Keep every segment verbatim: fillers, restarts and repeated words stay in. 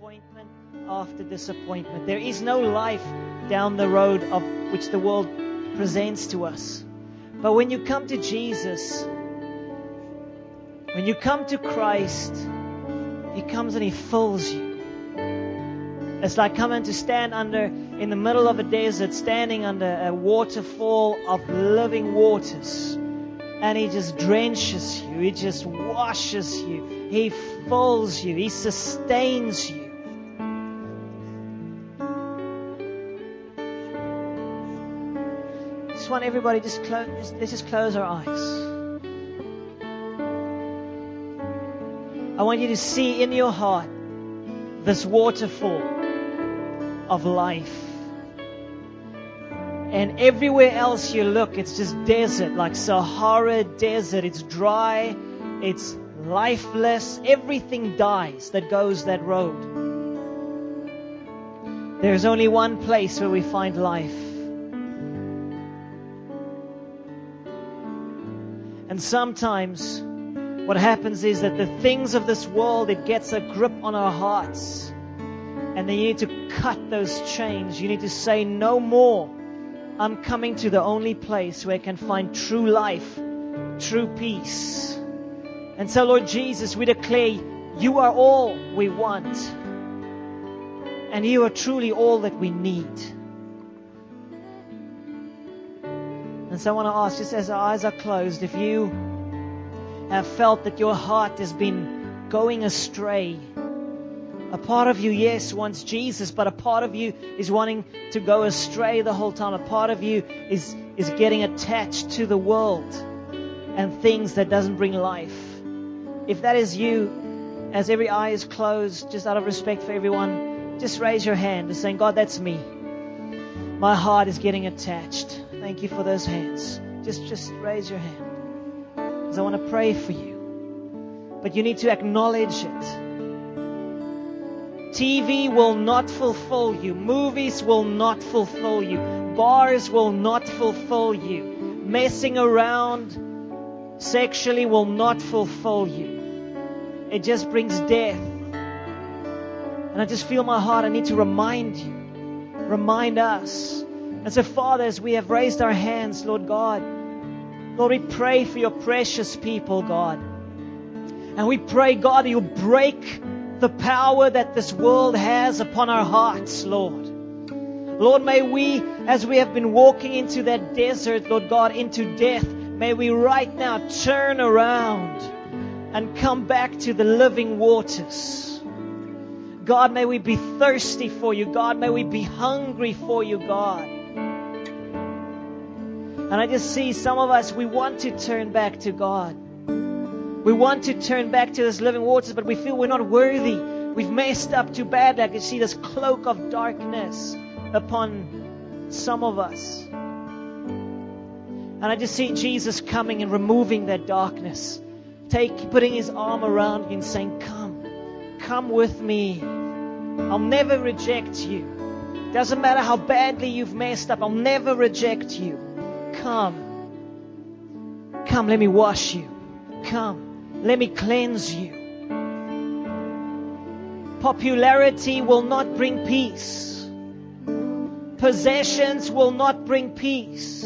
disappointment after disappointment. There is no life down the road of which the world presents to us. But when you come to Jesus, when you come to Christ, He comes and He fills you. It's like coming to stand under, in the middle of a desert, standing under a waterfall of living waters. And He just drenches you. He just washes you. He fills you. He sustains you. I just want everybody just close. Let's just close our eyes. I want you to see in your heart this waterfall of life. And everywhere else you look, it's just desert, like Sahara desert. It's dry, it's lifeless. Everything dies that goes that road. There's only one place where we find life. And sometimes what happens is that the things of this world, it gets a grip on our hearts. And then you need to cut those chains. You need to say, no more. I'm coming to the only place where I can find true life, true peace. And so, Lord Jesus, we declare You are all we want. And You are truly all that we need. And so I want to ask, just as our eyes are closed, if you have felt that your heart has been going astray, a part of you, yes, wants Jesus, but a part of you is wanting to go astray the whole time. A part of you is, is getting attached to the world and things that doesn't bring life. If that is you, as every eye is closed, just out of respect for everyone, just raise your hand and saying, God, that's me. My heart is getting attached. Thank you for those hands. Just, just raise your hand. Because I want to pray for you. But you need to acknowledge it. T V will not fulfill you. Movies will not fulfill you. Bars will not fulfill you. Messing around sexually will not fulfill you. It just brings death. And I just feel my heart, I need to remind you. Remind us. And so, Father, as we have raised our hands, Lord God, Lord, we pray for Your precious people, God. And we pray, God, that You'll break the power that this world has upon our hearts, Lord. Lord, may we, as we have been walking into that desert, Lord God, into death, may we right now turn around and come back to the living waters. God, may we be thirsty for You. God, may we be hungry for You, God. And I just see some of us, we want to turn back to God. We want to turn back to this living waters, but we feel we're not worthy. We've messed up too bad. I can see this cloak of darkness upon some of us. And I just see Jesus coming and removing that darkness. Take, putting His arm around you and saying, come, come with me. I'll never reject you. Doesn't matter how badly you've messed up. I'll never reject you. Come. Come, let me wash you. Come. Let me cleanse you. Popularity will not bring peace. Possessions will not bring peace.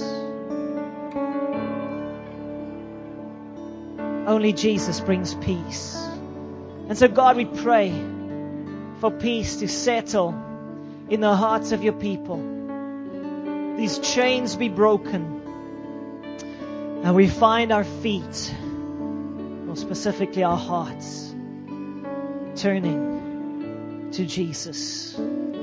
Only Jesus brings peace. And so, God, we pray for peace to settle in the hearts of Your people. These chains be broken. And we find our feet, or specifically our hearts, turning to Jesus.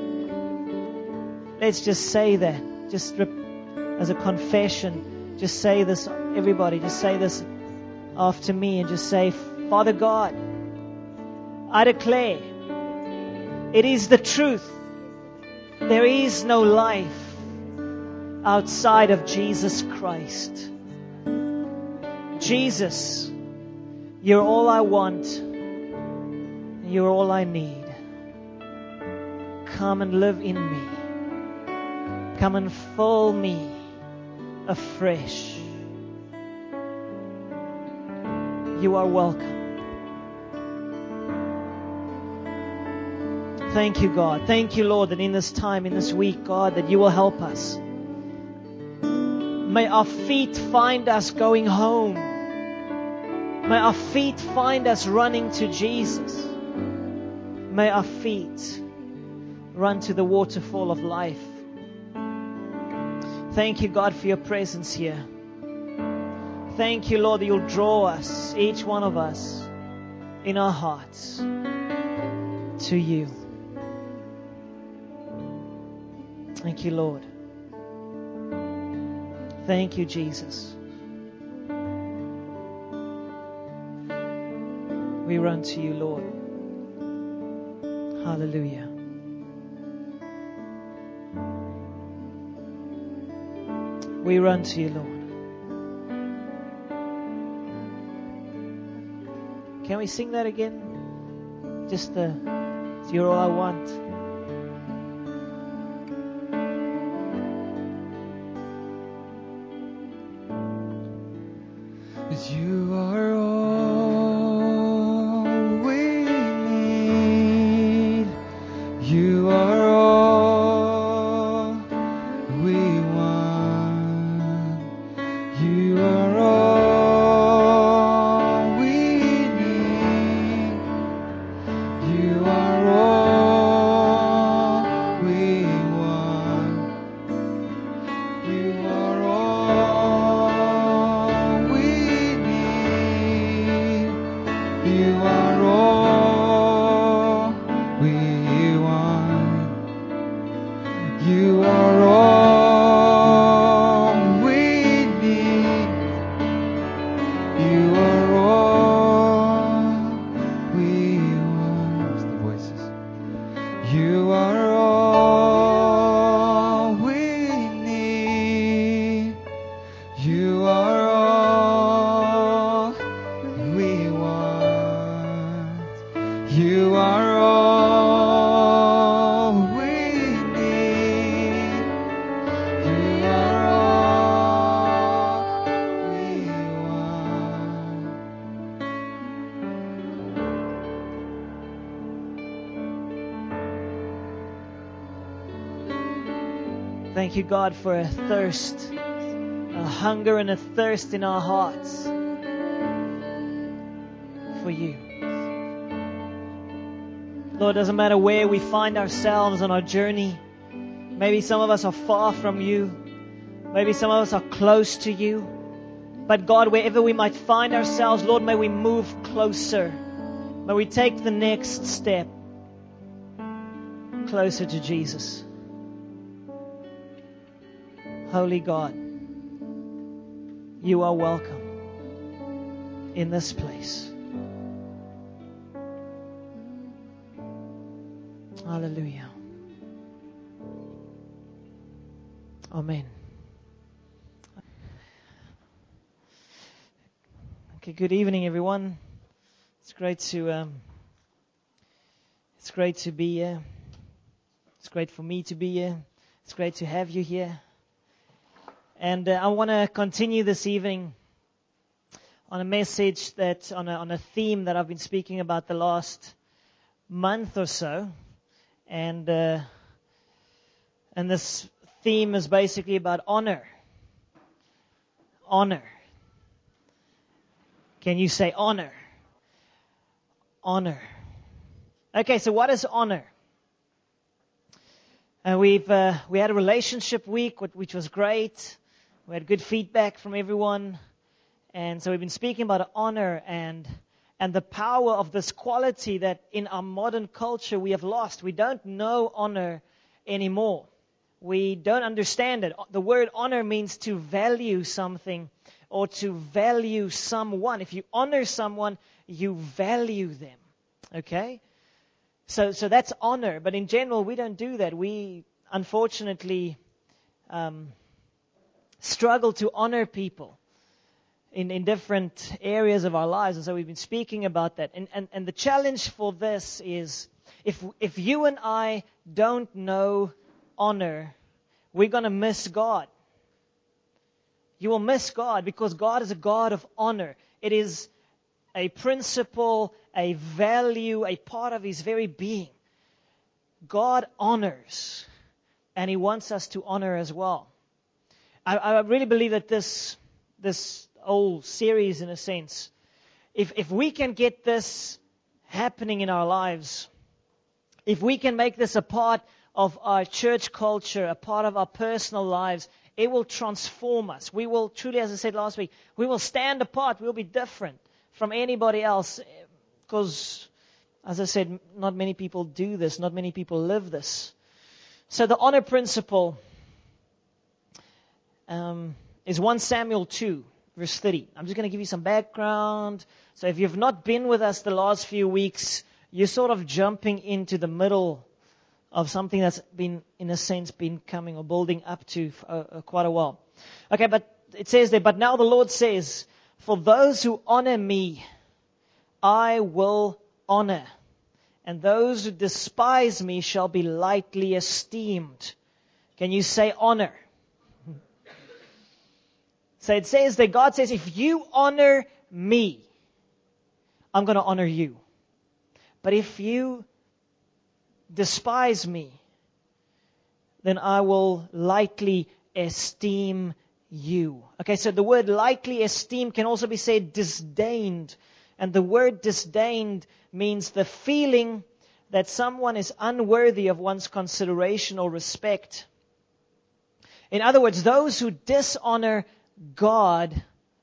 Let's just say that. Just as a confession, just say this, everybody, just say this after me and just say, Father God, I declare it is the truth. There is no life outside of Jesus Christ. Jesus, You're all I want. You're all I need. Come and live in me. Come and fill me afresh. You are welcome. Thank you, God. Thank you, Lord, that in this time, in this week, God, that you will help us. May our feet find us going home. May our feet find us running to Jesus. May our feet run to the waterfall of life. Thank you, God, for your presence here. Thank you, Lord, that you'll draw us, each one of us, in our hearts to you. Thank you, Lord. Thank you, Jesus. We run to you, Lord. Hallelujah. We run to you, Lord. Can we sing that again? Just the, you're all I want. You are all we need. You are all we want. You are all we need. You are all we want. You are all we need. You are all we want. You are all we need. You are all we want. The voices. You are all we need. You are all we want. You are all we need. You are all we want. Thank you, God, for a thirst, a hunger and a thirst in our hearts for you. Lord, it doesn't matter where we find ourselves on our journey. Maybe some of us are far from you. Maybe some of us are close to you. But God, wherever we might find ourselves, Lord, may we move closer. May we take the next step closer to Jesus. Holy God, you are welcome in this place. Hallelujah. Amen. Okay, good evening, everyone. It's great to um, it's great to be here. It's great for me to be here. It's great to have you here. And uh, I want to continue this evening on a message that, on a, on a theme that I've been speaking about the last month or so. And uh, and this theme is basically about honor. Honor. Can you say honor? Honor. Okay, so what is honor? And we've uh, we had a relationship week, which was great. We had good feedback from everyone. And so we've been speaking about honor and and the power of this quality that in our modern culture we have lost. We don't know honor anymore. We don't understand it. The word honor means to value something or to value someone. If you honor someone, you value them. Okay? So so that's honor. But in general, we don't do that. We, unfortunately, um, struggle to honor people in, in different areas of our lives. And so we've been speaking about that. And, and, and the challenge for this is, if if you and I don't know honor, we're going to miss God. You will miss God because God is a God of honor. It is a principle, a value, a part of His very being. God honors, and He wants us to honor as well. I, I really believe that this this whole series, in a sense, if if we can get this happening in our lives, if we can make this a part of our church culture, a part of our personal lives, it will transform us. We will truly, as I said last week, we will stand apart. We'll be different from anybody else, because, as I said, not many people do this. Not many people live this. So the honor principle um, is First Samuel two, verse thirty. I'm just going to give you some background. So if you've not been with us the last few weeks, you're sort of jumping into the middle of something that's been, in a sense, been coming or building up to uh, uh, quite a while. Okay, but it says there, but now the Lord says, for those who honor me, I will honor, and those who despise me shall be lightly esteemed. Can you say honor? So it says that God says, if you honor me, I'm going to honor you. But if you despise me, then I will lightly esteem you. Okay, so the word lightly esteem can also be said disdained. And the word disdained means the feeling that someone is unworthy of one's consideration or respect. In other words, those who dishonor God,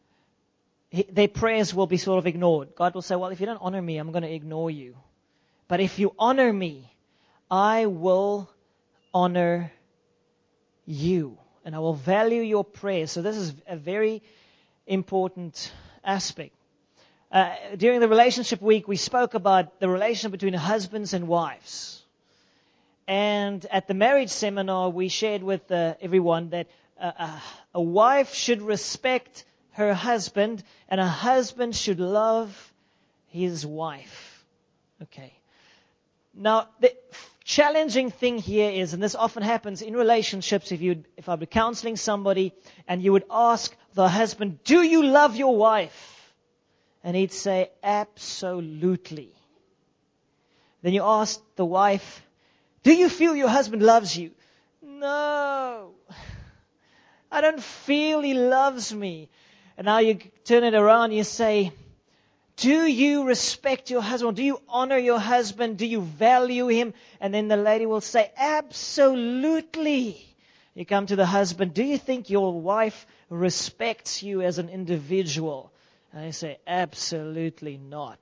their prayers will be sort of ignored. God will say, well, if you don't honor me, I'm going to ignore you. But if you honor me, I will honor you. And I will value your prayers. So this is a very important aspect. Uh, during the relationship week, we spoke about the relationship between husbands and wives. And at the marriage seminar, we shared with uh, everyone that uh, a, a wife should respect her husband, and a husband should love his wife. Okay. Now, the challenging thing here is, and this often happens in relationships, if you, if I were counseling somebody, and you would ask the husband, do you love your wife? And he'd say, absolutely. Then you ask the wife, do you feel your husband loves you? No. I don't feel he loves me. And now you turn it around and you say, do you respect your husband? Do you honor your husband? Do you value him? And then the lady will say, absolutely. You come to the husband, do you think your wife respects you as an individual? And I say, absolutely not.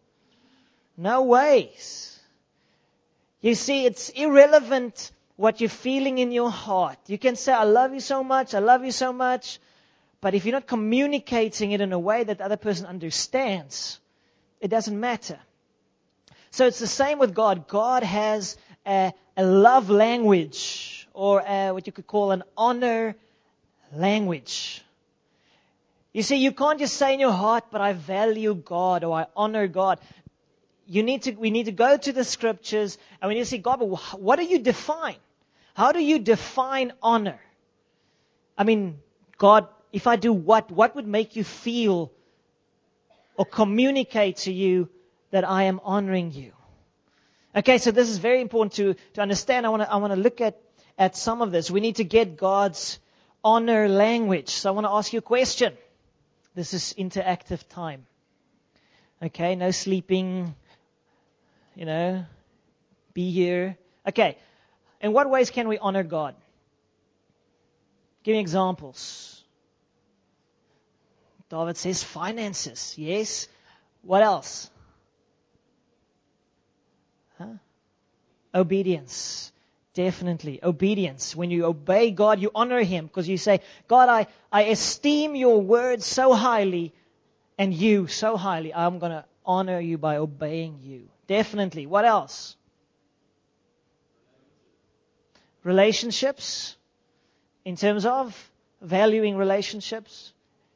No ways. You see, it's irrelevant what you're feeling in your heart. You can say, I love you so much, I love you so much. But if you're not communicating it in a way that the other person understands, it doesn't matter. So it's the same with God. God has a, a love language, or a, what you could call an honor language. You see, you can't just say in your heart, but I value God or I honor God. You need to. We need to go to the scriptures and we need to say, God, but what do you define? How do you define honor? I mean, God, if I do what, what would make you feel or communicate to you that I am honoring you? Okay, so this is very important to, to understand. I want to I want to look at, at some of this. We need to get God's honor language. So I want to ask you a question. This is interactive time. Okay, no sleeping, you know, be here. Okay, in what ways can we honor God? Give me examples. David says finances. Yes. What else? Huh? Obedience. Definitely. Obedience. When you obey God, you honor Him because you say, God, I, I esteem your word so highly and you so highly. I'm going to honor you by obeying you. Definitely. What else? Relationships. In terms of valuing relationships.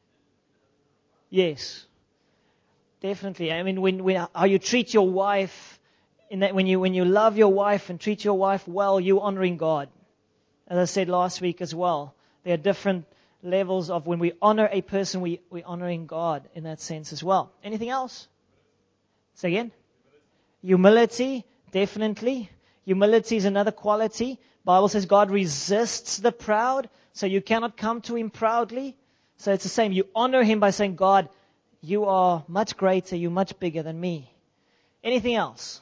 Yes. Definitely. I mean, when, when how you treat your wife, in that when you when you love your wife and treat your wife well, you're honoring God. As I said last week as well, there are different levels of when we honor a person, we we're honoring God in that sense as well. Anything else? Say again. Humility, definitely. Humility is another quality. Bible says God resists the proud, so you cannot come to Him proudly. So it's the same. You honor Him by saying, God, you are much greater, you're much bigger than me. Anything else?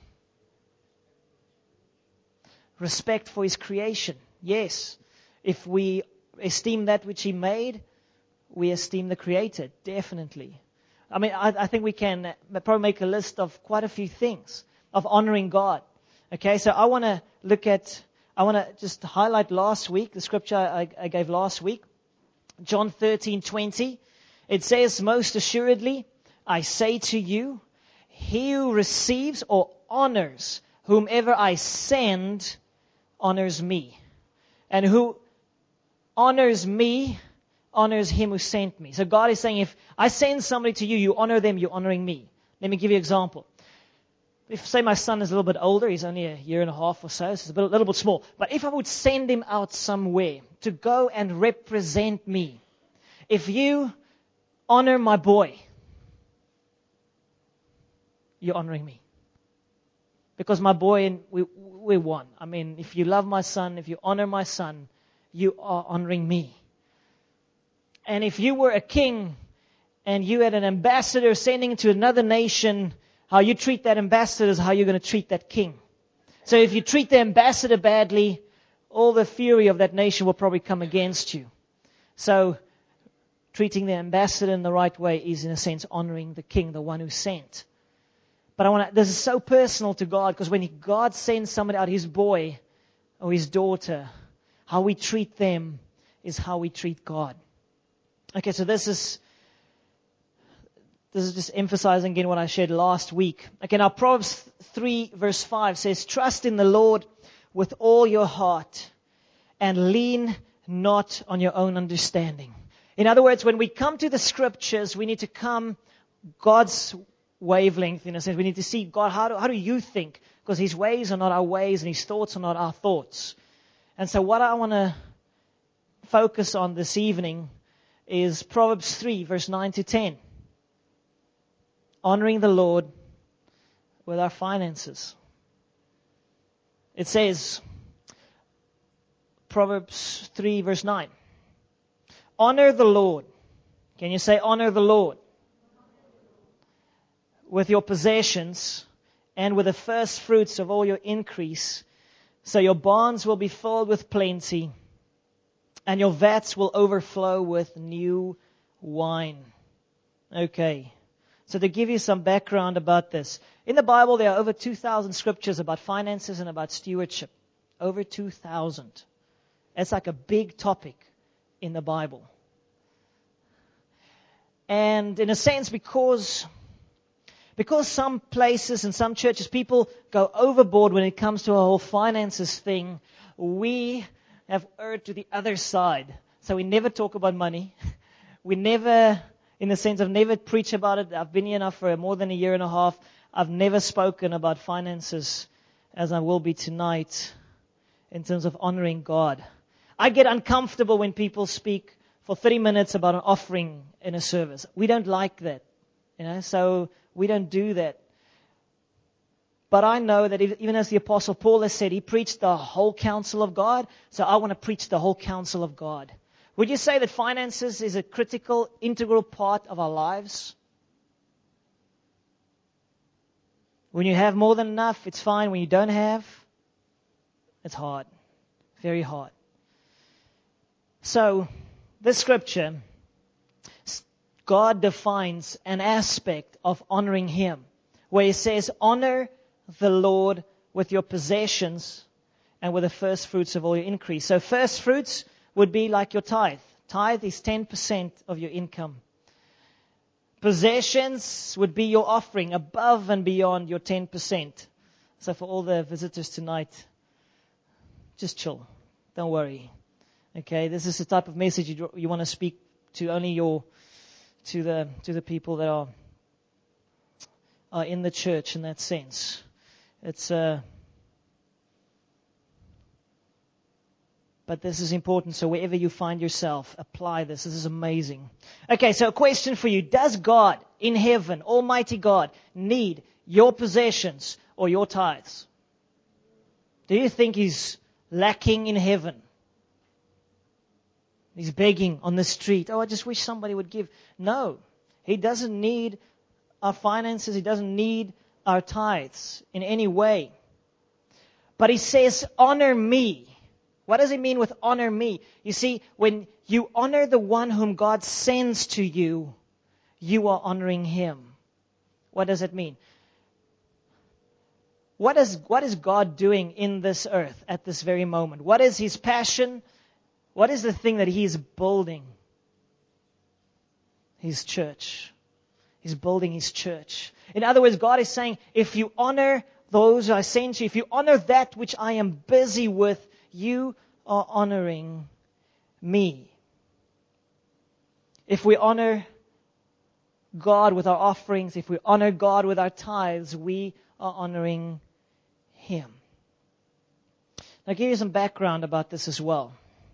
Respect for His creation. Yes. If we esteem that which He made, we esteem the Creator, definitely. I mean, I, I think we can probably make a list of quite a few things of honoring God. Okay, so I want to look at, I want to just highlight last week, the scripture I, I gave last week, John thirteen twenty. It says, most assuredly, I say to you, he who receives or honors whomever I send honors me. And who honors me honors him who sent me. So God is saying, if I send somebody to you, you honor them, you're honoring me. Let me give you an example. If, say, my son is a little bit older, he's only a year and a half or so, so it's a, bit, a little bit small. But if I would send him out somewhere to go and represent me, if you honor my boy, you're honoring me. Because my boy, and we, we're one. I mean, if you love my son, if you honor my son, you are honoring me. And if you were a king and you had an ambassador sending to another nation, how you treat that ambassador is how you're going to treat that king. So if you treat the ambassador badly, all the fury of that nation will probably come against you. So treating the ambassador in the right way is, in a sense, honoring the king, the one who sent. But I want to, this is so personal to God, because when God sends somebody out, his boy or his daughter, how we treat them is how we treat God. Okay, so this is this is just emphasizing again what I shared last week. Okay, now Proverbs three verse five says, trust in the Lord with all your heart and lean not on your own understanding. In other words, when we come to the scriptures, we need to come God's wavelength, in a sense. We need to see, God, how do, how do you think? Because his ways are not our ways and his thoughts are not our thoughts. And so what I want to focus on this evening is Proverbs three, verse nine to ten. Honoring the Lord with our finances. It says, Proverbs three, verse nine. Honor the Lord. Can you say, honor the Lord? With your possessions and with the first fruits of all your increase, so your barns will be filled with plenty, and your vats will overflow with new wine. Okay. So to give you some background about this, in the Bible there are over two thousand scriptures about finances and about stewardship. Over two thousand. It's like a big topic in the Bible. And in a sense, because, because some places and some churches, people go overboard when it comes to a whole finances thing, we have erred to the other side. So we never talk about money. We never, in the sense, I've never preached about it. I've been here now for more than a year and a half. I've never spoken about finances as I will be tonight in terms of honoring God. I get uncomfortable when people speak for thirty minutes about an offering in a service. We don't like that, you know, so we don't do that. But I know that even as the Apostle Paul has said, he preached the whole counsel of God, so I want to preach the whole counsel of God. Would you say that finances is a critical, integral part of our lives? When you have more than enough, it's fine. When you don't have, it's hard. Very hard. So, this scripture, God defines an aspect of honoring Him, where He says, honor the Lord with your possessions and with the first fruits of all your increase. So first fruits would be like your tithe. Tithe is ten percent of your income. Possessions would be your offering above and beyond your ten percent. So for all the visitors tonight, just chill. Don't worry. Okay, this is the type of message you, you want to speak to only your, to the to the people that are, are in the church in that sense. It's uh, but this is important. So wherever you find yourself, apply this. This is amazing. Okay, so a question for you: does God in heaven, Almighty God, need your possessions or your tithes? Do you think he's lacking in heaven? He's begging on the street. Oh, I just wish somebody would give. No, he doesn't need our finances. He doesn't need our tithes in any way. But he says, honor me. What does it mean with honor me? You see, when you honor the one whom God sends to you, you are honoring him. What does it mean? What is, what is God doing in this earth at this very moment? What is his passion? What is the thing that he is building? His church. He's building his church. In other words, God is saying, if you honor those I send you, if you honor that which I am busy with, you are honoring me. If we honor God with our offerings, if we honor God with our tithes, we are honoring him. I'll give you some background about this as well.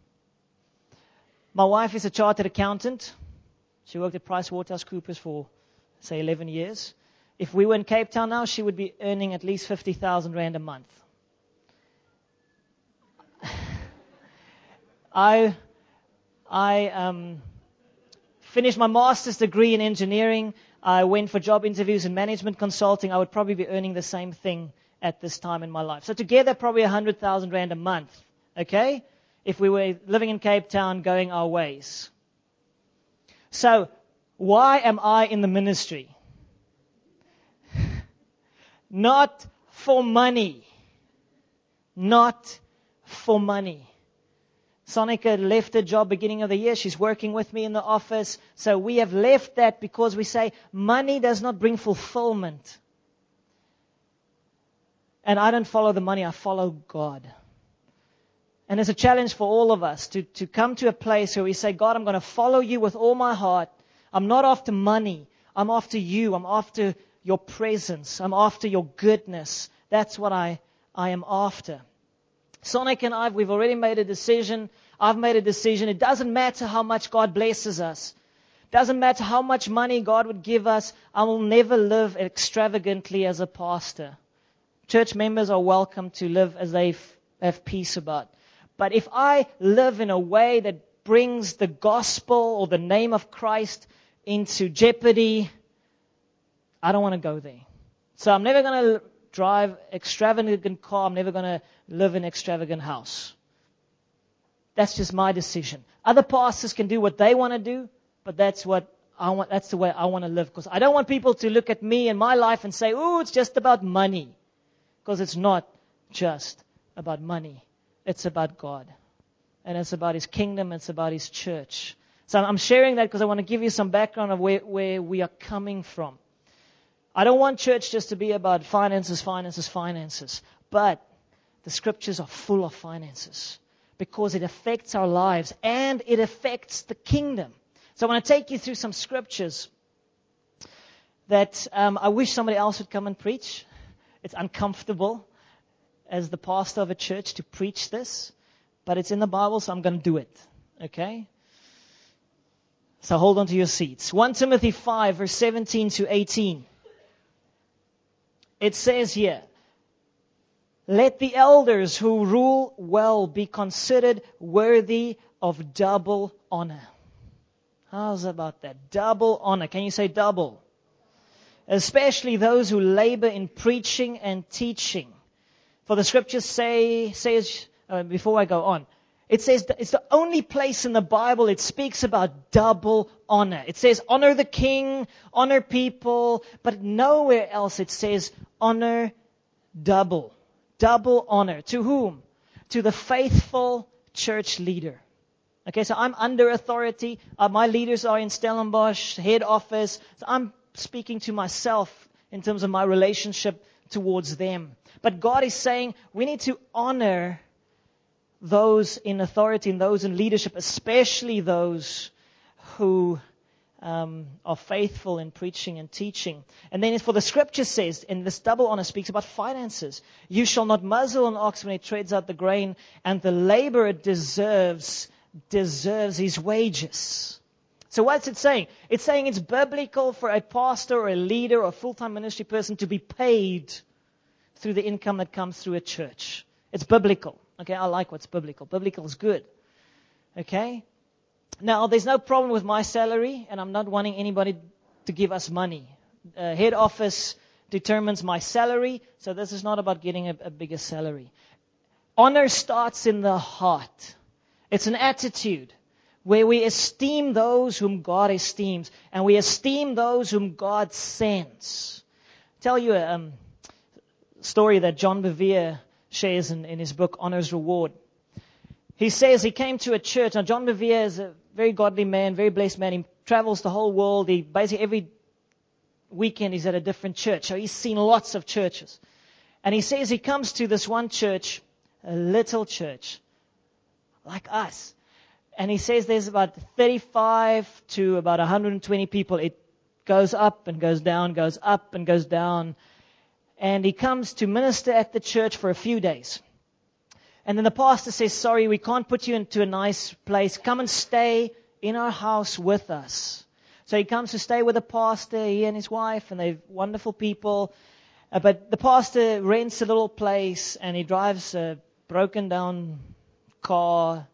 My wife is a chartered accountant. She worked at PricewaterhouseCoopers for, say, eleven years. If we were in Cape Town now, she would be earning at least fifty thousand rand a month. I, I um, finished my master's degree in engineering. I went for job interviews in management consulting. I would probably be earning the same thing at this time in my life. So together, probably one hundred thousand rand a month. Okay? If we were living in Cape Town, going our ways. So, why am I in the ministry? Not for money. Not for money. Sonica left her job beginning of the year. She's working with me in the office. So we have left that because we say money does not bring fulfillment. And I don't follow the money, I follow God. And it's a challenge for all of us to, to come to a place where we say, God, I'm going to follow you with all my heart. I'm not after money. I'm after you. I'm after your presence. I'm after your goodness. That's what I, I am after. Sonic and I, we've already made a decision. I've made a decision. It doesn't matter how much God blesses us. It doesn't matter how much money God would give us. I will never live extravagantly as a pastor. Church members are welcome to live as they f- have peace about. But if I live in a way that brings the gospel or the name of Christ into jeopardy, I don't want to go there. So I'm never going to drive extravagant car. I'm never going to live in an extravagant house. That's just my decision. Other pastors can do what they want to do, but that's what I want. That's the way I want to live. Because I don't want people to look at me and my life and say, "Oh, it's just about money," because it's not just about money. It's about God. And it's about His kingdom. It's about His church. So I'm sharing that because I want to give you some background of where, where we are coming from. I don't want church just to be about finances, finances, finances. But the scriptures are full of finances because it affects our lives and it affects the kingdom. So I want to take you through some scriptures that um, I wish somebody else would come and preach. It's uncomfortable as the pastor of a church to preach this, but it's in the Bible, so I'm going to do it. Okay? So hold on to your seats. First Timothy five, verse seventeen to eighteen. It says here, "Let the elders who rule well be considered worthy of double honor." How's about that? Double honor. Can you say double? Especially those who labor in preaching and teaching. For the scriptures say, says, uh, before I go on, it says that it's the only place in the Bible it speaks about double honor. It says honor the king, honor people, but nowhere else it says honor double. Double honor. To whom? To the faithful church leader. Okay, so I'm under authority. Uh, my leaders are in Stellenbosch, head office. So I'm speaking to myself in terms of my relationship towards them. But God is saying we need to honor those in authority and those in leadership, especially those who um, are faithful in preaching and teaching. And then for the scripture says, and this double honor speaks about finances. You shall not muzzle an ox when it treads out the grain, and the laborer deserves, deserves his wages. So what's it saying? It's saying it's biblical for a pastor or a leader or a full-time ministry person to be paid through the income that comes through a church. It's biblical. Okay, I like what's biblical. Biblical is good. Okay? Now, there's no problem with my salary, and I'm not wanting anybody to give us money. Uh, head office determines my salary, so this is not about getting a, a bigger salary. Honor starts in the heart. It's an attitude where we esteem those whom God esteems, and we esteem those whom God sends. I'll tell you a um, story that John Bevere shares in, in his book, Honor's Reward. He says he came to a church. Now, John Bevere is a very godly man, very blessed man. He travels the whole world. He basically every weekend he's at a different church. So he's seen lots of churches. And he says he comes to this one church, a little church, like us. And he says there's about thirty-five to about one hundred twenty people. It goes up and goes down, goes up and goes down. And he comes to minister at the church for a few days. And then the pastor says, sorry, we can't put you into a nice place. Come and stay in our house with us. So he comes to stay with the pastor, he and his wife, and they're wonderful people. Uh, but the pastor rents a little place, and he drives a broken down car.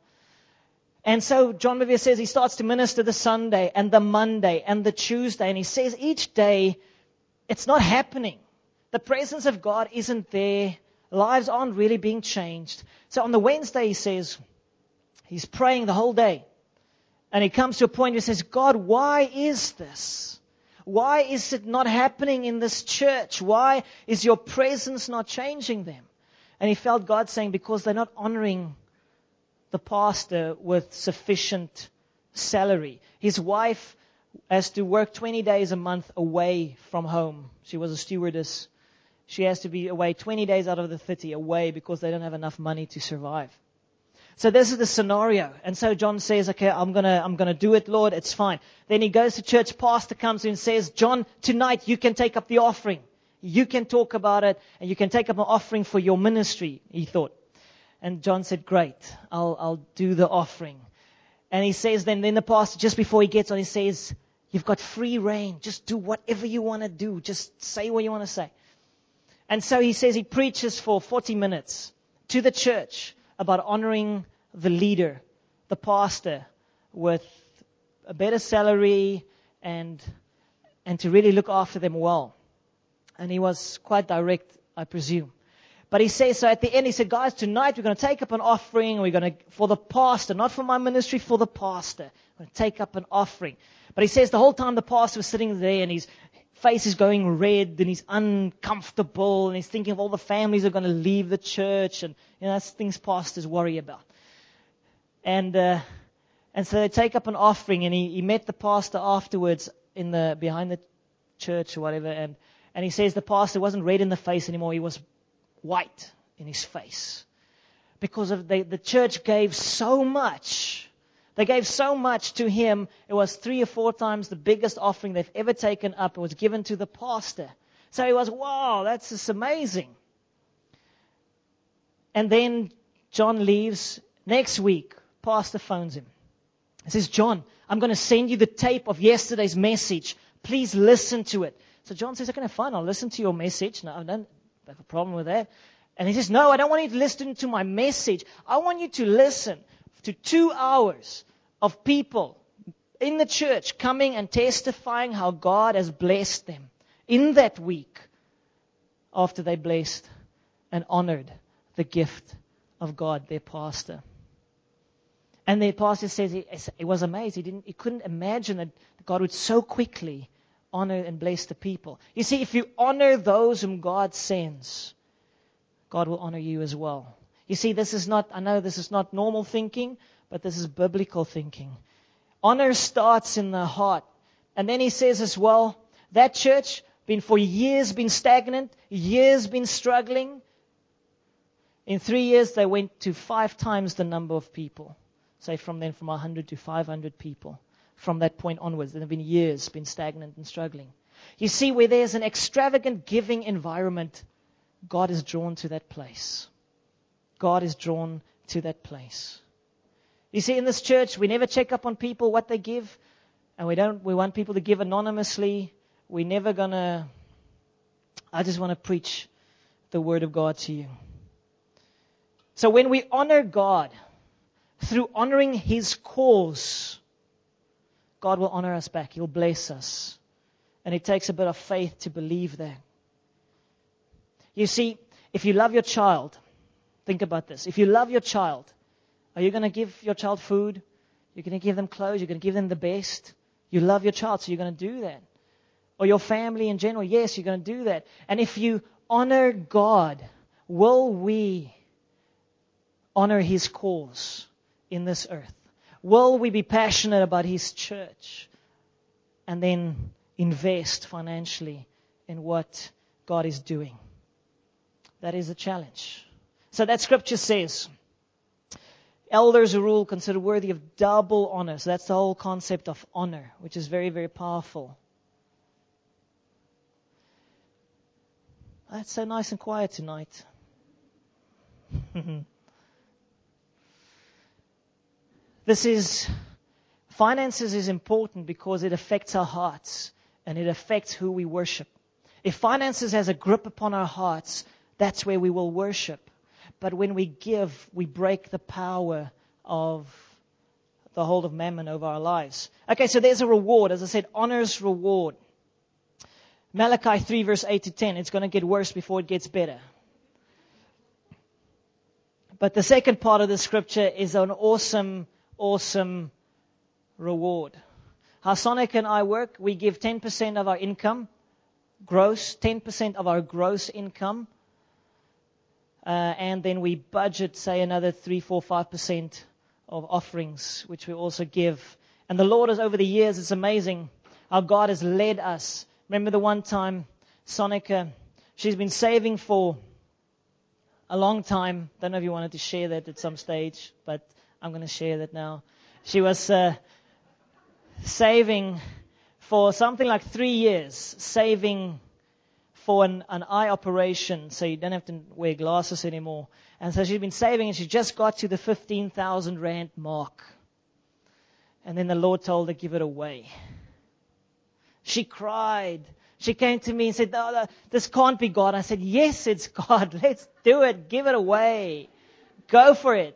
And so John Bevere says he starts to minister the Sunday and the Monday and the Tuesday. And he says each day, it's not happening. The presence of God isn't there. Lives aren't really being changed. So on the Wednesday, he says, he's praying the whole day. And he comes to a point where he says, God, why is this? Why is it not happening in this church? Why is your presence not changing them? And he felt God saying, because they're not honoring the pastor with sufficient salary. His wife has to work twenty days a month away from home. She was a stewardess. She has to be away twenty days out of the thirty away because they don't have enough money to survive. So this is the scenario. And so John says, okay, I'm going to I'm gonna do it, Lord. It's fine. Then he goes to church. Pastor comes in and says, John, tonight you can take up the offering. You can talk about it and you can take up an offering for your ministry, he thought. And John said, great, I'll I'll do the offering. And he says, then, then the pastor, just before he gets on, he says, you've got free reign. Just do whatever you want to do. Just say what you want to say. And so he says he preaches for forty minutes to the church about honoring the leader, the pastor, with a better salary and and to really look after them well. And he was quite direct, I presume. But he says, so at the end, he said, guys, tonight we're going to take up an offering. We're going to, for the pastor, not for my ministry, for the pastor. We're going to take up an offering. But he says the whole time the pastor was sitting there and his face is going red and he's uncomfortable and he's thinking of all the families that are going to leave the church. And, you know, that's things pastors worry about. And, uh, and so they take up an offering and he, he met the pastor afterwards in the, behind the church or whatever. And, and he says the pastor wasn't red in the face anymore. He was white in his face because of the, the church gave so much. They gave so much to him. It was three or four times the biggest offering they've ever taken up. It was given to the pastor. So he was, wow, that's just amazing. And then John leaves. Next week, pastor phones him. He says, John, I'm going to send you the tape of yesterday's message. Please listen to it. So John says, okay, fine, I'll listen to your message. No, I don't have a problem with that. And he says, no, I don't want you to listen to my message. I want you to listen to two hours of people in the church coming and testifying how God has blessed them in that week after they blessed and honored the gift of God, their pastor. And the pastor says he, he was amazed. He didn't, he couldn't imagine that God would so quickly honor and bless the people. You see, if you honor those whom God sends, God will honor you as well. You see, this is not, I know this is not normal thinking, but this is biblical thinking. Honor starts in the heart. And then he says as well, that church been for years been stagnant, years been struggling. In three years, they went to five times the number of people. Say from then from one hundred to five hundred people. From that point onwards, there have been years been stagnant and struggling. You see, where there's an extravagant giving environment, God is drawn to that place. God is drawn to that place. You see, in this church, we never check up on people, what they give. And we don't. We want people to give anonymously. We're never going to... I just want to preach the Word of God to you. So when we honor God, through honoring His cause, God will honor us back. He'll bless us. And it takes a bit of faith to believe that. You see, if you love your child, think about this. If you love your child, are you going to give your child food? You're going to give them clothes? You're going to give them the best? You love your child, so you're going to do that. Or your family in general, yes, you're going to do that. And if you honor God, will we honor His cause in this earth? Will we be passionate about His church and then invest financially in what God is doing? That is a challenge. So that scripture says, elders who rule considered worthy of double honor. So that's the whole concept of honor, which is very, very powerful. That's so nice and quiet tonight. This is, finances is important because it affects our hearts and it affects who we worship. If finances has a grip upon our hearts, that's where we will worship. But when we give, we break the power of the hold of mammon over our lives. Okay, so there's a reward. As I said, honor's reward. Malachi three, verse eight to ten. It's going to get worse before it gets better. But the second part of the scripture is an awesome, awesome reward. How Sonic and I work, we give ten percent of our income, gross, ten percent of our gross income. Uh, and then we budget, say, another three, four, five percent of offerings, which we also give. And the Lord has, over the years, it's amazing how God has led us. Remember the one time, Sonica, she's been saving for a long time. Don't know if you wanted to share that at some stage, but I'm going to share that now. She was uh, saving for something like three years, saving for an, an eye operation, so you don't have to wear glasses anymore. And so she's been saving, and she just got to the fifteen thousand rand mark. And then the Lord told her, give it away. She cried. She came to me and said, no, no, this can't be God. I said, yes, it's God. Let's do it. Give it away. Go for it.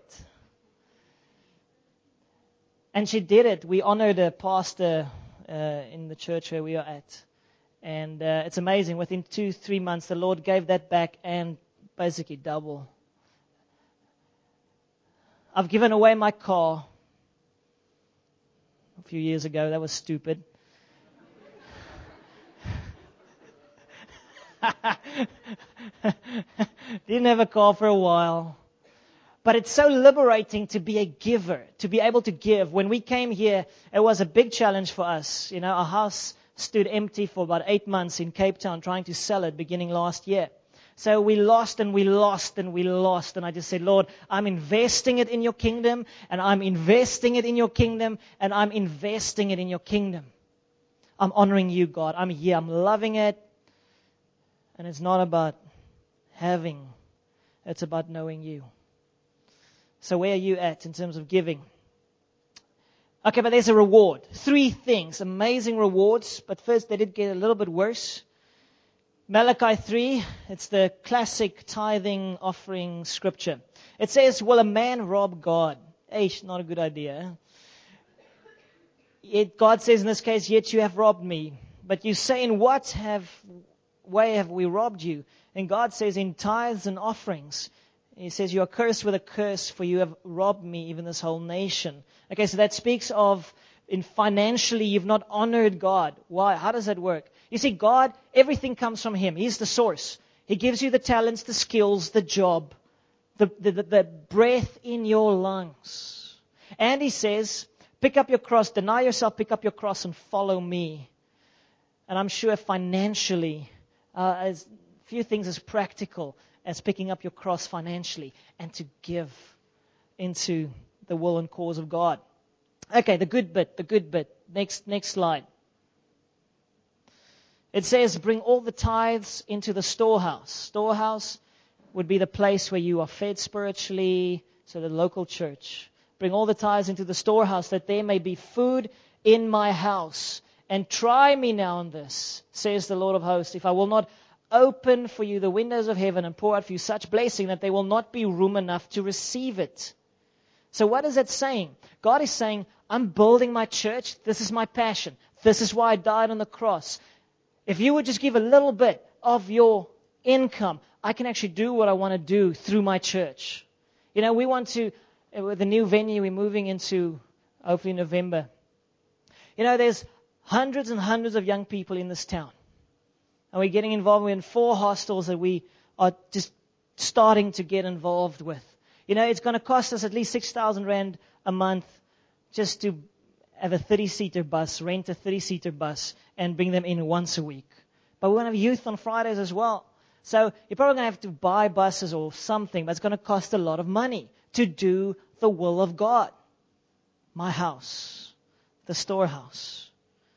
And she did it. We honored a pastor uh, in the church where we are at. And uh, it's amazing. Within two, three months, the Lord gave that back and basically double. I've given away my car a few years ago. That was stupid. Didn't have a car for a while. But it's so liberating to be a giver, to be able to give. When we came here, it was a big challenge for us. You know, our house stood empty for about eight months in Cape Town trying to sell it beginning last year. So we lost and we lost and we lost. And I just said, Lord, I'm investing it in your kingdom, and I'm investing it in your kingdom, and I'm investing it in your kingdom. I'm honoring you, God. I'm here. I'm loving it. And it's not about having. It's about knowing you. So where are you at in terms of giving? Okay, but there's a reward. Three things, amazing rewards. But first, they did get a little bit worse. Malachi three, it's the classic tithing offering scripture. It says, will a man rob God? Eish, not a good idea. Yet God says in this case, yet you have robbed me. But you say, in what have way have we robbed you? And God says, in tithes and offerings. He says, you are cursed with a curse, for you have robbed me, even this whole nation. Okay, so that speaks of, in financially, you've not honored God. Why? How does that work? You see, God, everything comes from Him. He's the source. He gives you the talents, the skills, the job, the, the, the, the breath in your lungs. And He says, pick up your cross, deny yourself, pick up your cross and follow me. And I'm sure financially, uh, as few things as practical as picking up your cross financially and to give into the will and cause of God. Okay, the good bit, the good bit. Next, next slide. It says, bring all the tithes into the storehouse. Storehouse would be the place where you are fed spiritually, so the local church. Bring all the tithes into the storehouse, that there may be food in my house. And try me now in this, says the Lord of hosts, if I will not open for you the windows of heaven and pour out for you such blessing that there will not be room enough to receive it. So what is that saying? God is saying, I'm building my church. This is my passion. This is why I died on the cross. If you would just give a little bit of your income, I can actually do what I want to do through my church. You know, we want to, with the new venue we're moving into, hopefully in November. You know, there's hundreds and hundreds of young people in this town. And we're getting involved. We're in four hostels that we are just starting to get involved with. You know, it's going to cost us at least six thousand rand a month just to have a thirty-seater bus, rent a thirty-seater bus, and bring them in once a week. But we want to have youth on Fridays as well. So you're probably going to have to buy buses or something, but it's going to cost a lot of money to do the will of God. My house, the storehouse.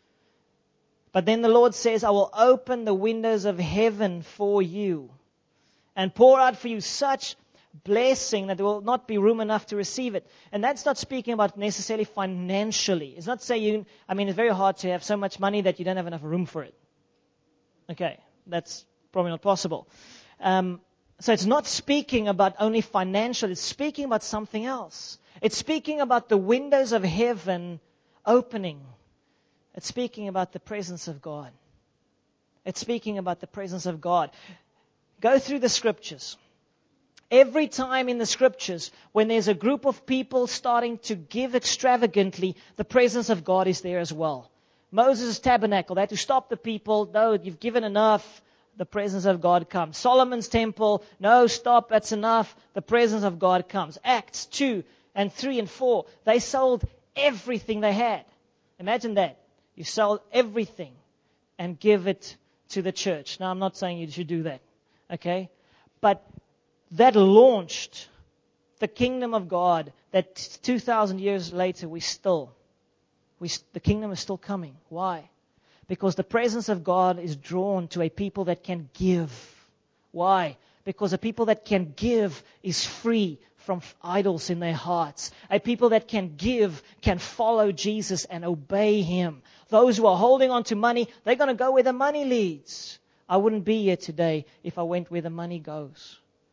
But then the Lord says, I will open the windows of heaven for you and pour out for you such blessing that there will not be room enough to receive it. And that's not speaking about necessarily financially. It's not saying, you, I mean, it's very hard to have so much money that you don't have enough room for it. Okay, that's probably not possible. Um, so it's not speaking about only financial. It's speaking about something else. It's speaking about the windows of heaven opening. It's speaking about the presence of God. It's speaking about the presence of God. Go through the scriptures. Every time in the scriptures, when there's a group of people starting to give extravagantly, the presence of God is there as well. Moses' tabernacle, they had to stop the people. No, you've given enough. The presence of God comes. Solomon's temple, no, stop, that's enough. The presence of God comes. Acts two and three and four, they sold everything they had. Imagine that. You sell everything and give it to the church. Now, I'm not saying you should do that. Okay? But that launched the kingdom of God that two thousand years later we still, we, the kingdom is still coming. Why? Because the presence of God is drawn to a people that can give. Why? Because a people that can give is free from idols in their hearts. A people that can give can follow Jesus and obey Him. Those who are holding on to money, they're going to go where the money leads. I wouldn't be here today if I went where the money goes.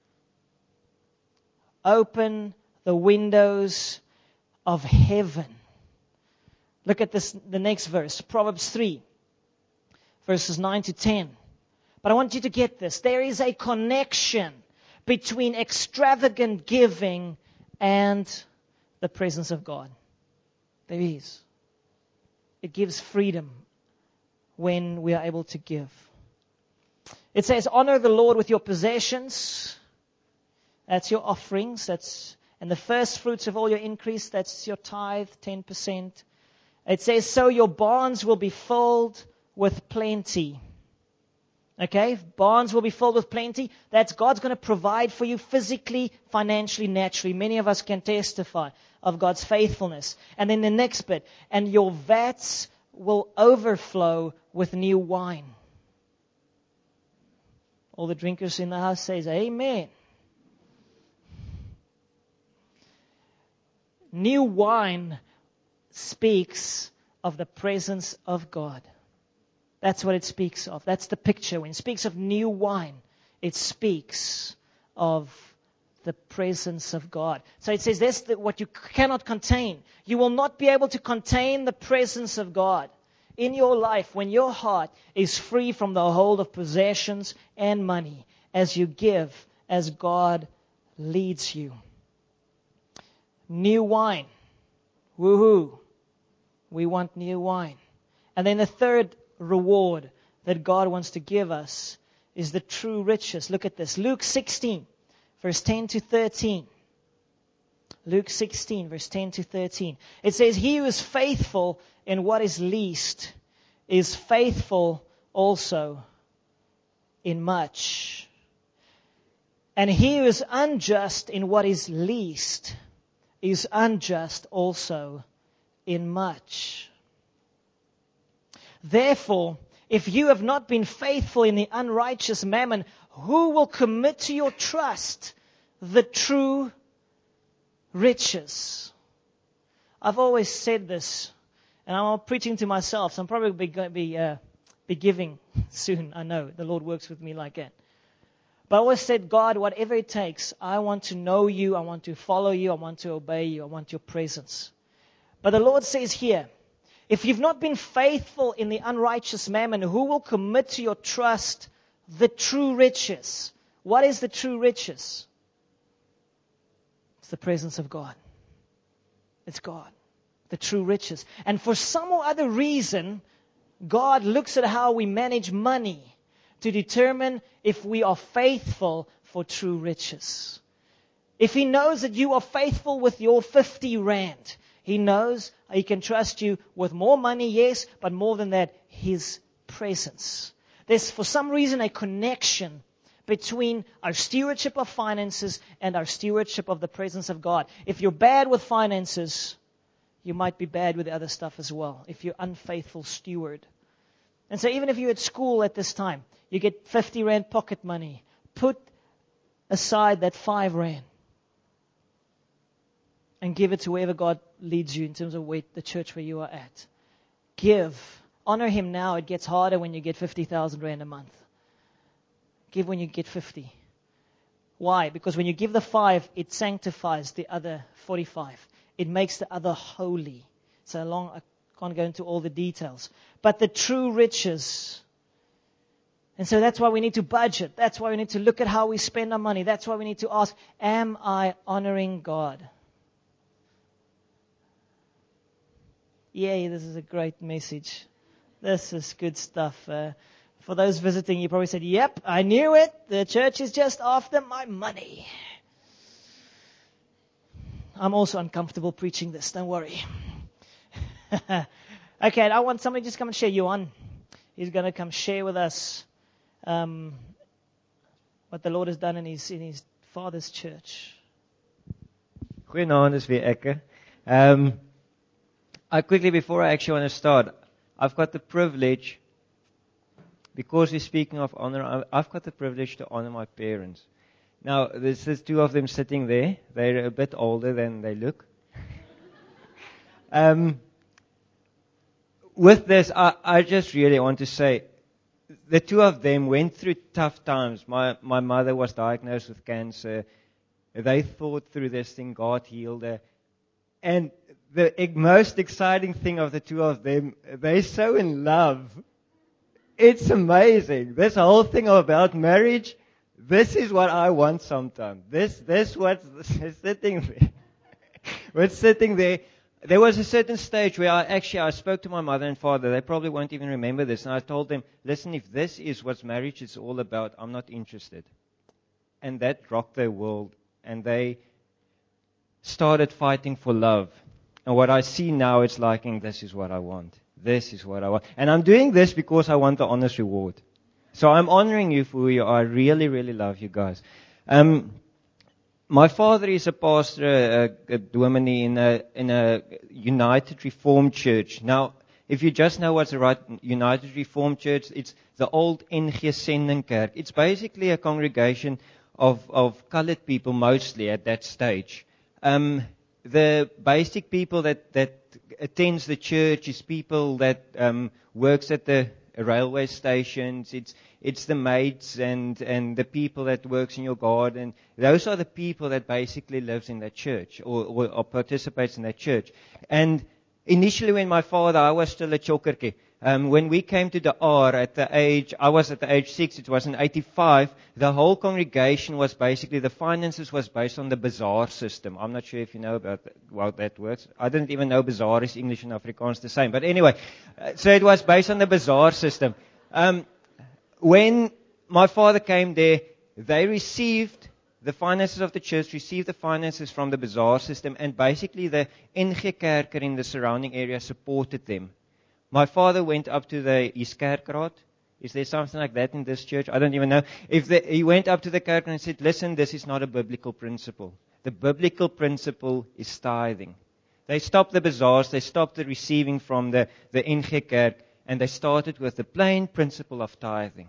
Open the windows of heaven. Look at this, the next verse, Proverbs three, verses nine to ten. But I want you to get this. There is a connection between extravagant giving and the presence of God. There is. It gives freedom when we are able to give. It says, honor the Lord with your possessions. That's your offerings. That's and the first fruits of all your increase. That's your tithe, ten percent. It says, so your barns will be filled with plenty. Okay, barns will be filled with plenty. That's God's going to provide for you physically, financially, naturally. Many of us can testify of God's faithfulness. And then the next bit, and your vats will overflow with new wine. All the drinkers in the house says, amen. New wine speaks of the presence of God. That's what it speaks of. That's the picture. When it speaks of new wine, it speaks of the presence of God. So it says that's the, what you cannot contain. You will not be able to contain the presence of God in your life when your heart is free from the hold of possessions and money as you give, as God leads you. New wine. Woohoo. We want new wine. And then the third reward that God wants to give us is the true riches. Look at this. Luke sixteen, verse ten to thirteen. Luke sixteen, verse ten to thirteen. It says, he who is faithful in what is least is faithful also in much. And he who is unjust in what is least is unjust also in much. Therefore, if you have not been faithful in the unrighteous mammon, who will commit to your trust the true riches? I've always said this, and I'm preaching to myself, so I'm probably going to be, uh, be giving soon. I know the Lord works with me like that. But I always said, God, whatever it takes, I want to know you, I want to follow you, I want to obey you, I want your presence. But the Lord says here, if you've not been faithful in the unrighteous mammon, who will commit to your trust the true riches? What is the true riches? It's the presence of God. It's God. The true riches. And for some or other reason, God looks at how we manage money to determine if we are faithful for true riches. If He knows that you are faithful with your fifty rand, He knows He can trust you with more money, yes, but more than that, His presence. There's for some reason a connection between our stewardship of finances and our stewardship of the presence of God. If you're bad with finances, you might be bad with the other stuff as well, if you're unfaithful steward. And so even if you're at school at this time, you get fifty rand pocket money, put aside that five rand and give it to wherever God leads you in terms of where, the church where you are at. Give. Honor Him now. It gets harder when you get fifty thousand rand a month. Give when you get fifty. Why? Because when you give the five, it sanctifies the other forty-five. It makes the other holy. So long, I can't go into all the details. But the true riches. And so that's why we need to budget. That's why we need to look at how we spend our money. That's why we need to ask, am I honoring God? Yay, this is a great message. This is good stuff. Uh, for those visiting, you probably said, yep, I knew it. The church is just after my money. I'm also uncomfortable preaching this. Don't worry. Okay, I want somebody to just come and share you on. He's going to come share with us um, what the Lord has done in his in his Father's church. Goeienaand, is weer ek. Um, I quickly, before I actually want to start, I've got the privilege, because we're speaking of honor, I've got the privilege to honor my parents. Now, there's, there's two of them sitting there. They're a bit older than they look. um, with this, I, I just really want to say, the two of them went through tough times. My, my mother was diagnosed with cancer. They thought through this thing, God healed her. And the most exciting thing of the two of them, they're so in love. It's amazing. This whole thing about marriage, this is what I want sometimes. This, this what's sitting there. What's sitting there. There was a certain stage where I actually, I spoke to my mother and father. They probably won't even remember this. And I told them, listen, if this is what marriage is all about, I'm not interested. And that rocked their world. And they started fighting for love. And what I see now, it's like, this is what I want. This is what I want. And I'm doing this because I want the honest reward. So I'm honoring you for who you are. I really, really love you guys. Um, my father is a pastor, a, a dominee in a, in a United Reformed Church. Now, if you just know what's a right United Reformed Church, it's the old N G Sendingkerk. It's basically a congregation of, of colored people mostly at that stage. Um, the basic people that, that attends the church is people that um, works at the railway stations. It's it's the maids and, and the people that works in your garden. Those are the people that basically lives in that church or, or, or participates in that church. And initially when my father, I was still a chokerke. Um, when we came to the R at the age, I was at the age six, it was in eighty-five, the whole congregation was basically, the finances was based on the bazaar system. I'm not sure if you know about that, how that works. I didn't even know bazaar is English and Afrikaans the same. But anyway, uh, so it was based on the bazaar system. Um, when my father came there, they received, the finances of the church received the finances from the bazaar system, and basically the N G Kerker in the surrounding area supported them. My father went up to the East Kerkraad. Is there something like that in this church? I don't even know. If the, he went up to the Kerk and said, listen, this is not a biblical principle. The biblical principle is tithing. They stopped the bazaars, they stopped the receiving from the, the N G Kerk, and they started with the plain principle of tithing.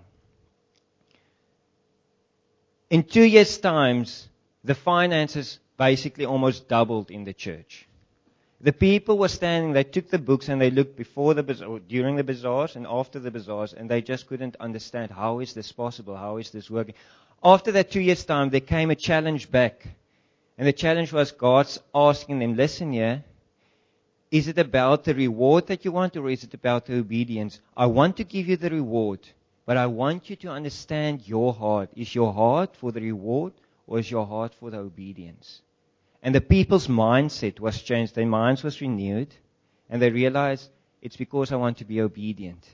In two years' times, the finances basically almost doubled in the church. The people were standing, they took the books and they looked before the bazaar, during the bazaars and after the bazaars, and they just couldn't understand, how is this possible? How is this working? After that two years' time, there came a challenge back. And the challenge was God's asking them, listen here, is it about the reward that you want, or is it about the obedience? I want to give you the reward, but I want you to understand your heart. Is your heart for the reward, or is your heart for the obedience? And the people's mindset was changed. Their minds was renewed. And they realized, it's because I want to be obedient.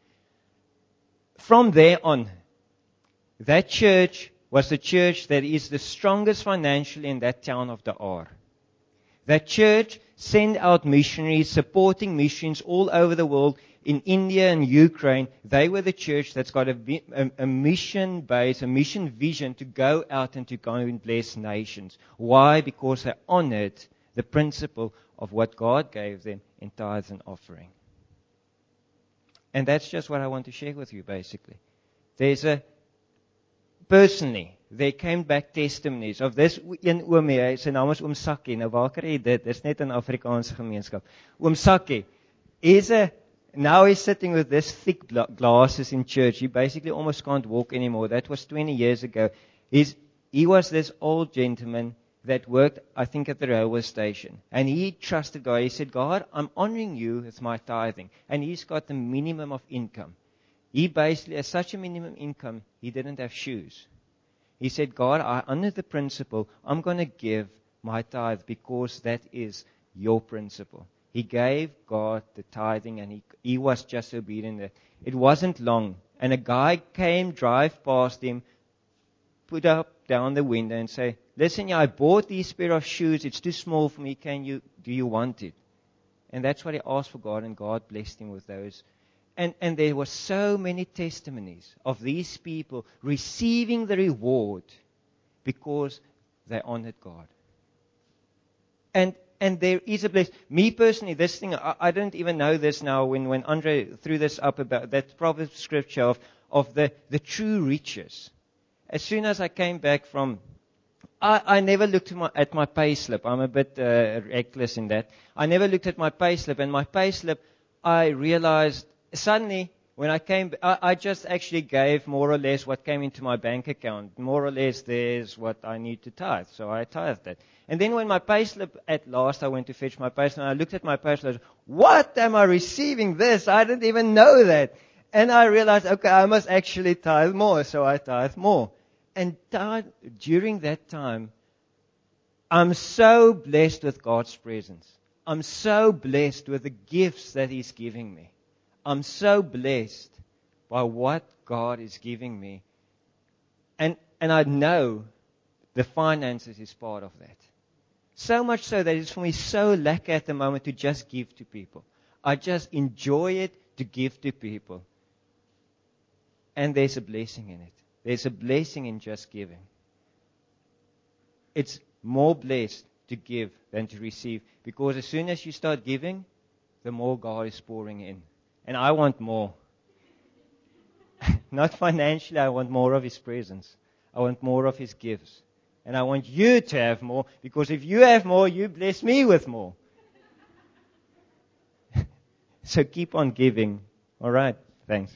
From there on, that church was the church that is the strongest financially in that town of Da'ar. That church sent out missionaries, supporting missions all over the world. In India and Ukraine, they were the church that's got a, a, a mission base, a mission vision to go out and to go and bless nations. Why? Because they honored the principle of what God gave them in tithes and offering. And that's just what I want to share with you, basically. There's a, personally, there came back testimonies of this een oom hier, sy naam is oom Sakkie. Nou waar kry jy dit? Dis net in Afrikaanse gemeenskap. Oom Sakkie is a Now he's sitting with this thick glasses in church. He basically almost can't walk anymore. That was twenty years ago. He's, he was this old gentleman that worked, I think, at the railway station. And he trusted God. He said, God, I'm honoring you with my tithing. And he's got the minimum of income. He basically has such a minimum income, he didn't have shoes. He said, God, I honor the principle. I'm going to give my tithe because that is your principle. He gave God the tithing, and he, he was just obedient. It wasn't long. And a guy came, drive past him, put up down the window and say, listen, yeah, I bought these pair of shoes. It's too small for me. Can you, do you want it? And that's what he asked for God, and God blessed him with those. And, and there were so many testimonies of these people receiving the reward because they honored God. And And there is a place. Me personally, this thing, I, I don't even know this now when, when Andre threw this up about that Proverbs scripture of, of the, the true riches. As soon as I came back from, I, I never looked at my, at my pay slip. I'm a bit uh, reckless in that. I never looked at my pay slip, and my pay slip, I realized suddenly when I came, I, I just actually gave more or less what came into my bank account. More or less there's what I need to tithe. So I tithed it. And then when my payslip, at last I went to fetch my payslip, and I looked at my payslip, I said, what am I receiving this? I didn't even know that. And I realized, okay, I must actually tithe more, so I tithe more. And tithe, during that time, I'm so blessed with God's presence. I'm so blessed with the gifts that He's giving me. I'm so blessed by what God is giving me. And, and I know the finances is part of that. So much so that it's for me so lack at the moment to just give to people. I just enjoy it to give to people. And there's a blessing in it. There's a blessing in just giving. It's more blessed to give than to receive. Because as soon as you start giving, the more God is pouring in. And I want more. Not financially, I want more of His presence. I want more of His gifts. And I want you to have more, because if you have more, you bless me with more. So keep on giving. All right. Thanks.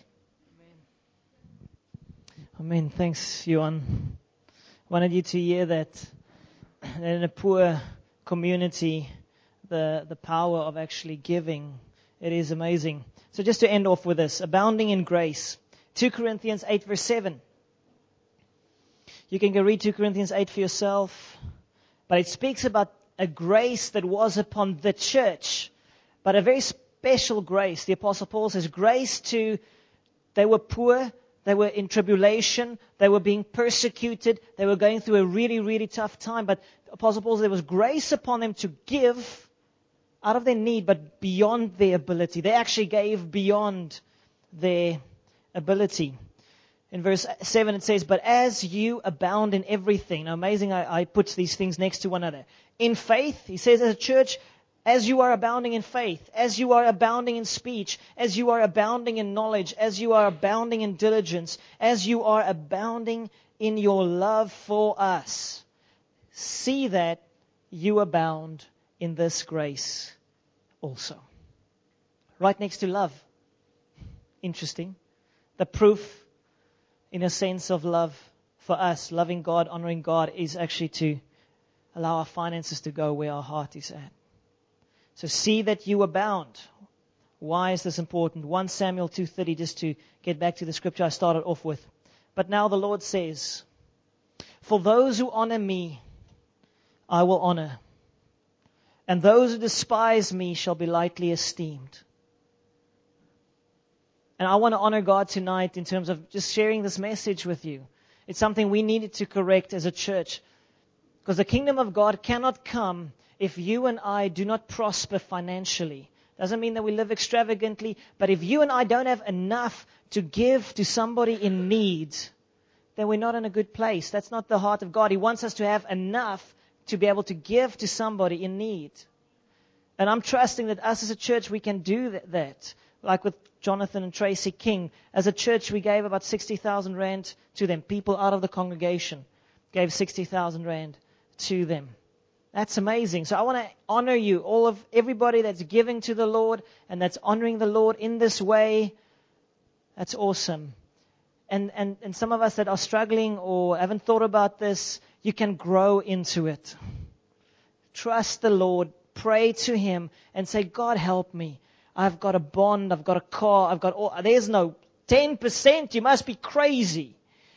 Amen. Thanks, Johan. Wanted you to hear that, that in a poor community, the, the power of actually giving, it is amazing. So just to end off with this, abounding in grace. Second Corinthians eight verse seven. You can go read Second Corinthians eight for yourself. But it speaks about a grace that was upon the church. But a very special grace. The Apostle Paul says grace to, they were poor, they were in tribulation, they were being persecuted, they were going through a really, really tough time. But the Apostle Paul says there was grace upon them to give out of their need, but beyond their ability. They actually gave beyond their ability. In verse seven it says, but as you abound in everything. Now amazing, I, I put these things next to one another. In faith, he says as a church, as you are abounding in faith, as you are abounding in speech, as you are abounding in knowledge, as you are abounding in diligence, as you are abounding in your love for us, see that you abound in this grace also. Right next to love. Interesting. The proof, in a sense, of love for us, loving God, honoring God, is actually to allow our finances to go where our heart is at. So see that you abound. Why is this important? First Samuel two thirty, just to get back to the scripture I started off with. But now the Lord says, for those who honor me, I will honor. And those who despise me shall be lightly esteemed. And I want to honor God tonight in terms of just sharing this message with you. It's something we needed to correct as a church. Because the kingdom of God cannot come if you and I do not prosper financially. Doesn't mean that we live extravagantly, but if you and I don't have enough to give to somebody in need, then we're not in a good place. That's not the heart of God. He wants us to have enough to be able to give to somebody in need. And I'm trusting that us as a church, we can do that. Like with Jonathan and Tracy King. As a church, we gave about sixty thousand rand to them. People out of the congregation gave sixty thousand rand to them. That's amazing. So I want to honor you, all of everybody that's giving to the Lord and that's honoring the Lord in this way. That's awesome. And, and, and some of us that are struggling or haven't thought about this, you can grow into it. Trust the Lord, pray to Him and say, God, help me. I've got a bond, I've got a car, I've got all, there's no ten percent, you must be crazy.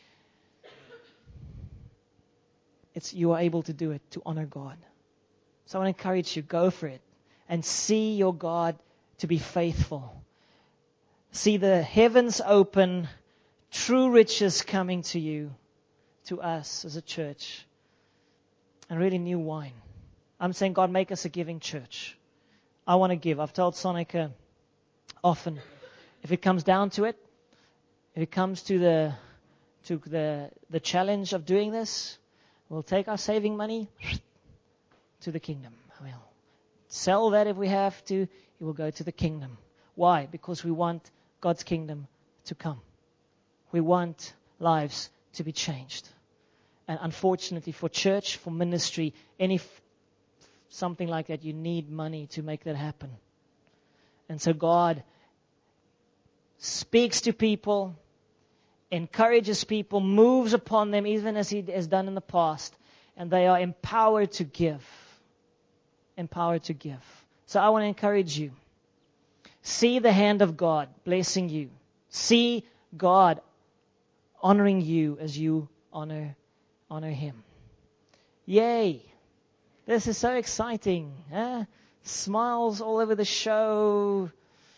It's you are able to do it to honor God. So I want to encourage you, go for it. And see your God to be faithful. See the heavens open, true riches coming to you, to us as a church. And really new wine. I'm saying, God, make us a giving church. I want to give. I've told Sonica often, if it comes down to it, if it comes to the to the the challenge of doing this, we'll take our saving money to the kingdom. We'll sell that if we have to. It will go to the kingdom. Why? Because we want God's kingdom to come. We want lives to be changed. And unfortunately for church, for ministry, any f- something like that, you need money to make that happen. And so God speaks to people, encourages people, moves upon them, even as He has done in the past. And they are empowered to give. Empowered to give. So I want to encourage you. See the hand of God blessing you. See God honoring you as you honor, honor Him. Yay! This is so exciting. Huh? Smiles all over the show.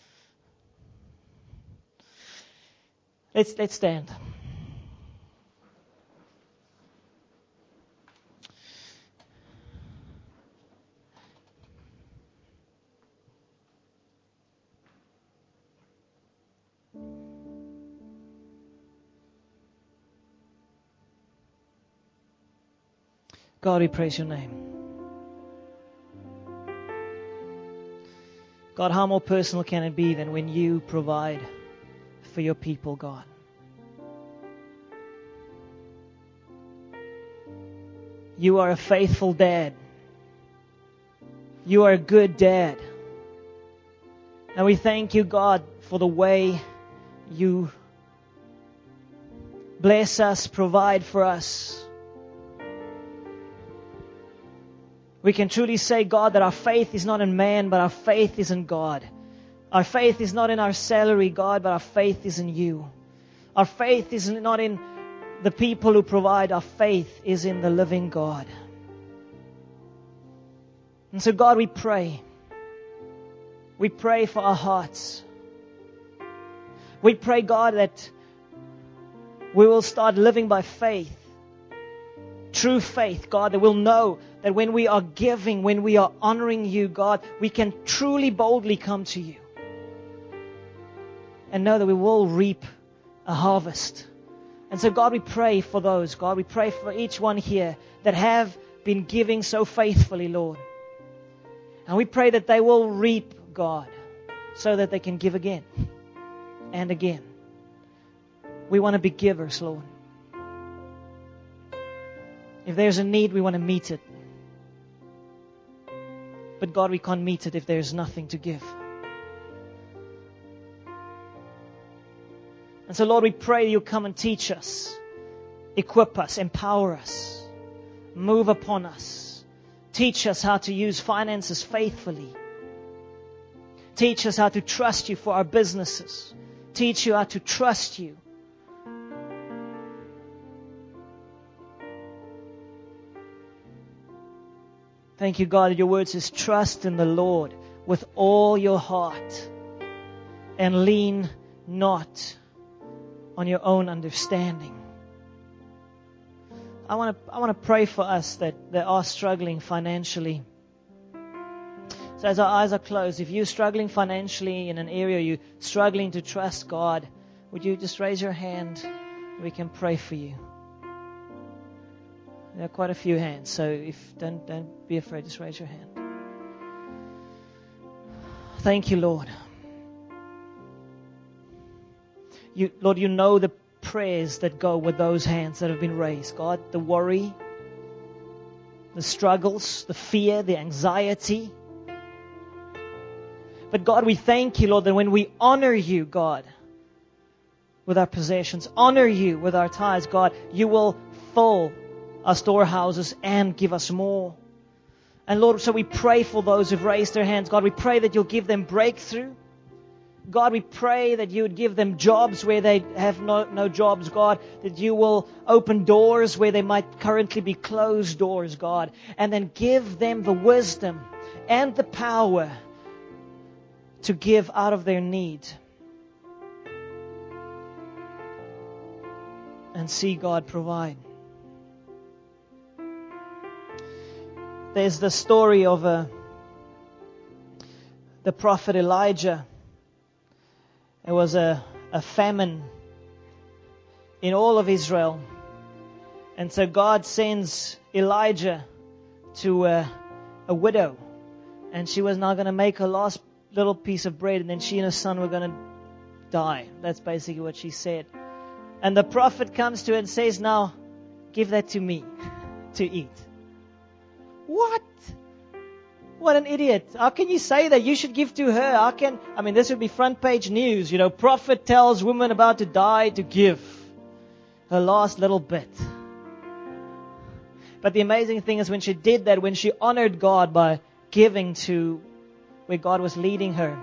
Let's let's stand. God, we praise your name. God, how more personal can it be than when you provide for your people, God? You are a faithful dad. You are a good dad. And we thank you, God, for the way you bless us, provide for us. We can truly say, God, that our faith is not in man, but our faith is in God. Our faith is not in our salary, God, but our faith is in you. Our faith is not in the people who provide. Our faith is in the living God. And so, God, we pray. We pray for our hearts. We pray, God, that we will start living by faith. True faith, God, that we'll know that when we are giving, when we are honoring you, God, we can truly boldly come to you. And know that we will reap a harvest. And so, God, we pray for those, God. We pray for each one here that have been giving so faithfully, Lord. And we pray that they will reap, God, so that they can give again and again. We want to be givers, Lord. If there's a need, we want to meet it. But God, we can't meet it if there's nothing to give. And so, Lord, we pray you come and teach us, equip us, empower us, move upon us. Teach us how to use finances faithfully. Teach us how to trust you for our businesses. Teach you how to trust you. Thank you, God. Your word says, trust in the Lord with all your heart and lean not on your own understanding. I want to I want to pray for us that, that are struggling financially. So as our eyes are closed, if you're struggling financially in an area, you're struggling to trust God, would you just raise your hand? We can pray for you. There are quite a few hands, so if don't don't be afraid, just raise your hand. Thank you, Lord. You, Lord, you know the prayers that go with those hands that have been raised. God, the worry, the struggles, the fear, the anxiety. But God, we thank you, Lord, that when we honor you, God, with our possessions, honor you with our tithes, God, you will fill our storehouses and give us more. And Lord, so we pray for those who've raised their hands. God, we pray that you'll give them breakthrough. God, we pray that you would give them jobs where they have no, no jobs, God, that you will open doors where they might currently be closed doors, God, and then give them the wisdom and the power to give out of their need. And see God provide. There's the story of a, the prophet Elijah. There was a, a famine in all of Israel. And so God sends Elijah to a, a widow. And she was now going to make her last little piece of bread. And then she and her son were going to die. That's basically what she said. And the prophet comes to her and says, now, give that to me to eat. What? What an idiot. How can you say that? You should give to her. How can, I mean, this would be front page news. You know, prophet tells woman about to die to give her last little bit. But the amazing thing is when she did that, when she honored God by giving to where God was leading her,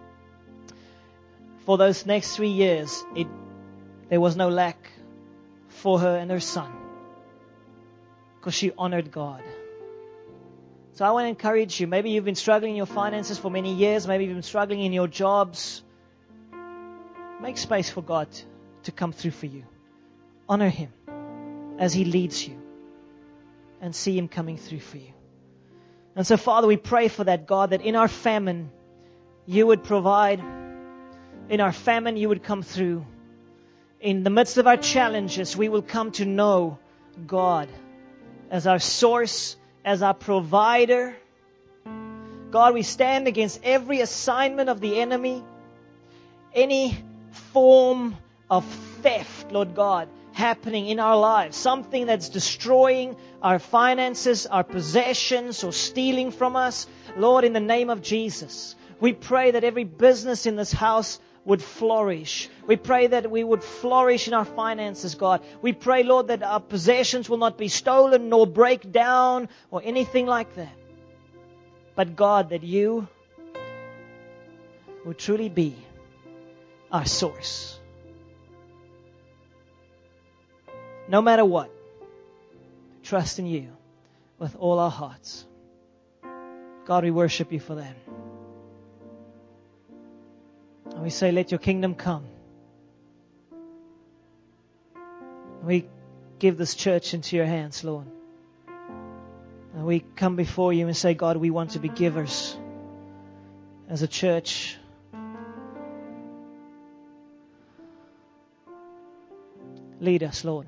for those next three years, it, there was no lack for her and her son because she honored God. So I want to encourage you. Maybe you've been struggling in your finances for many years. Maybe you've been struggling in your jobs. Make space for God to come through for you. Honor Him as He leads you and see Him coming through for you. And so, Father, we pray for that, God, that in our famine, you would provide. In our famine, you would come through. In the midst of our challenges, we will come to know God as our source, as our provider. God, we stand against every assignment of the enemy, any form of theft, Lord God, happening in our lives, something that's destroying our finances, our possessions, or stealing from us. Lord, in the name of Jesus, we pray that every business in this house would flourish. We pray that we would flourish in our finances, God. We pray, Lord, that our possessions will not be stolen nor break down or anything like that. But God, that you would truly be our source. No matter what, trust in you with all our hearts. God, we worship you for that. And we say, let your kingdom come. We give this church into your hands, Lord. And we come before you and say, God, we want to be givers as a church. Lead us, Lord.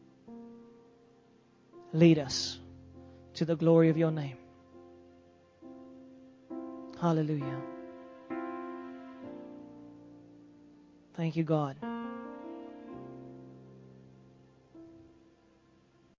Lead us to the glory of your name. Hallelujah. Thank you, God.